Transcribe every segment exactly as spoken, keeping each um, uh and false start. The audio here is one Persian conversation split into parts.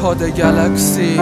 کاد گلکسی.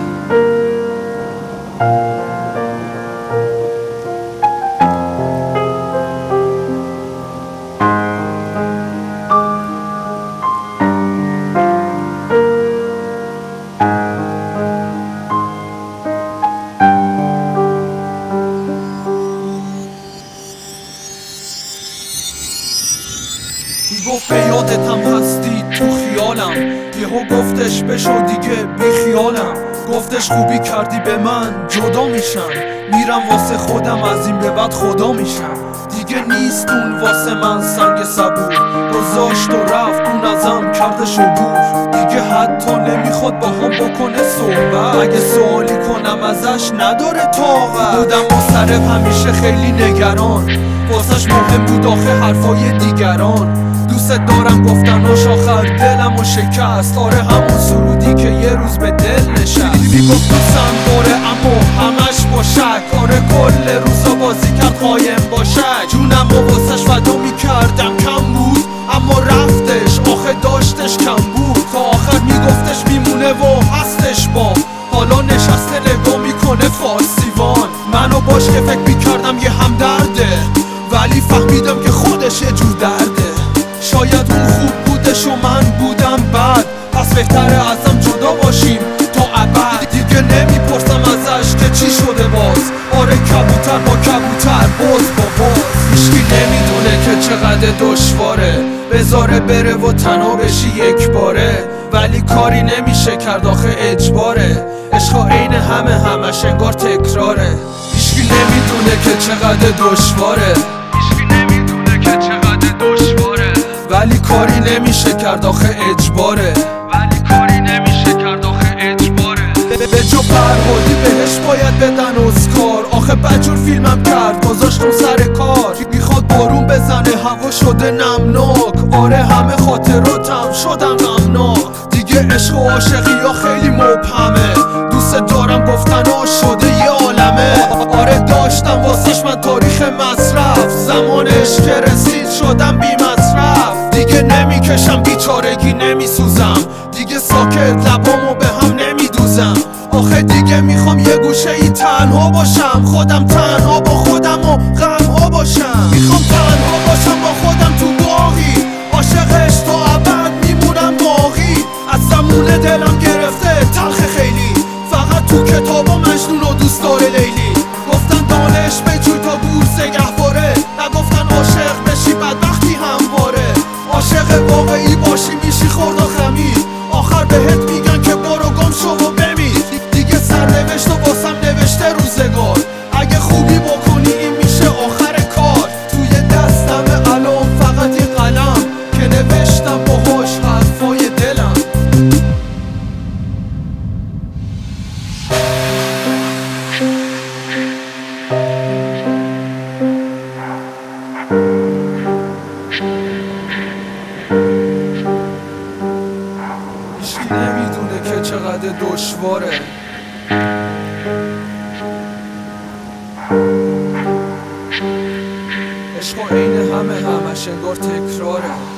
گفت به یادتم هستی تو خیالم، یهو گفتش بشو دیگه بی خیالم. گفتش خوبی کردی به من جدا میشم، میرم واسه خودم از این به بعد خدا میشم. دیگه نیست اون واسه من سنگ صبور، گذاشت و رفت اون ازم کرده شبور. دیگه حتی نمیخواد با هم بکنه صحبت، اگه سوالی کنم ازش نداره طاقت. بودم با سر همیشه خیلی نگران، واسش مهم بود آخه حرفای دیگران. دوست دارم گفتناش آخر دلم و شکست، آره همون سرودی که یه روز به دل نشست. میگفت دوستم داره اما همش با شک، آره کل روزا بازی کرد قایم با شک. جونم و واسش فدا میکردم کم بود، اما رفتش آخه داشتش کم بود. تا آخر میگفتش میمونه و هستش با، حالا نشسته نگاه میکنه فارسیوان. منو باش که فکر میکردم یه همدرده، ولی فهمیدم که خودش یه جور درده. شاید اون خوب بودش و من بودم بد، پس بهتره ازم جدا باشیم تا ابد. دیگه نمیپرسم ازش که چی شده باز، آره کبوتر با کبوتر باز با باز. هیچکی نمیدونه که چقدر دشواره بذاره بره و تنها بشی یک باره، ولی کاری نمیشه کرد آخه اجباره. عشقا عین همه همش انگار تکراره. هیچکی نمیدونه که چقدر دشواره، ولی کاری نمیشه کرد آخه اجباره. ولی کاری نمیشه کرد آخه اجباره. به جا فرهادی بهش باید بدن اسکار، آخه بجور فیلمم کرد گذاشتم سر کار. میخواد بارون بزنه هوا شده نمناک، آره همه خاطراتم شدن غمناک. دیگه عشق و عاشقی یا خیلی مبهمه، دوست دارم گفتناش شده یه عالمه. آره داشتم واسش من تاریخ مصرف، زمانش که رسید شدم بی مصرف. دیگه نمیکشم بیچارگی نمیسوزم، دیگه ساکت لبامو به هم نمیدوزم. آخه دیگه میخوام یه گوشه ای تنها باشم، خودم تنها با خودم و غمها باشم. میخوام تنها باشم با خودم تو باغی، عاشقش تا ابد میمونم باقی. از زمون دلم گرفته تلخ خیلی، فقط تو کتابا مجنون و دوست داره لیلی. گفتن دانش بجوی تا بورس گهواره، نگفتن عاشق بشی بدبختی همواره. عاشق واقعی باشی میشی خورد و خمیر، آخر بهت میگن که برو گم شو و بمیر. دیگه سرنوشت و واسم نوشته روزگار، اگه خوبی بکنی این میشه آخر کار. توی دستم الان فقط یه قلم که نوشتم باهاش حرفای دلم. هیچکی نمیدونه که چقدر دشواره، عشق عین همه همش انگار تکراره.